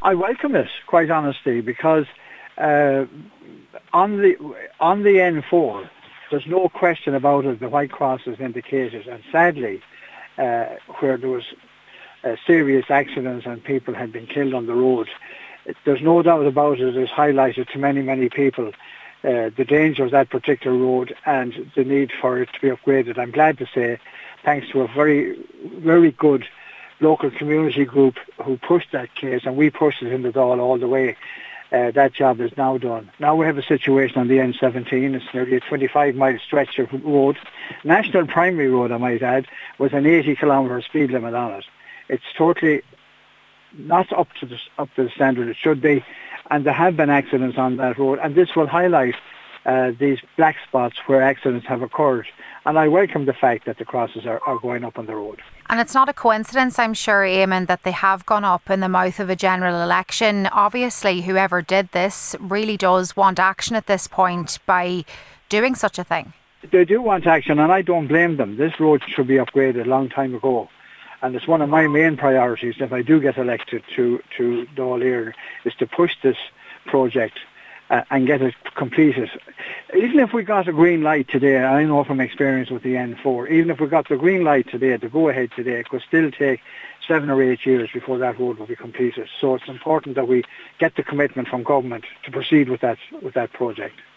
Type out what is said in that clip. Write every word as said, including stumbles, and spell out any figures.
I welcome it, quite honestly, because uh, on the on the N four, there's no question about it. The White Cross is indicated, and sadly, uh, where there was uh, serious accidents and people had been killed on the road, there's no doubt about it. It's highlighted to many, many people uh, the danger of that particular road and the need for it to be upgraded. I'm glad to say, thanks to a very, very good local community group who pushed that case, and we pushed it in the Dáil all the way. Uh, that job is now done. Now we have a situation on the N seventeen. It's nearly a twenty-five mile stretch of road. National Primary Road, I might add, with an eighty kilometre speed limit on it. It's totally not up to the, up to the standard it should be, and there have been accidents on that road, and this will highlight uh, these black spots where accidents have occurred. And I welcome the fact that the crosses are, are going up on the road. And it's not a coincidence, I'm sure, Eamon, that they have gone up in the mouth of a general election. Obviously, whoever did this really does want action at this point by doing such a thing. They do want action, and I don't blame them. This road should be upgraded a long time ago. And it's one of my main priorities if I do get elected to, to Dáil Éireann, is to push this project uh, and get it completed. Even if we got a green light today, I know from experience with the N four, even if we got the green light today, the go-ahead today, it could still take seven or eight years before that road will be completed. So it's important that we get the commitment from government to proceed with that with that project.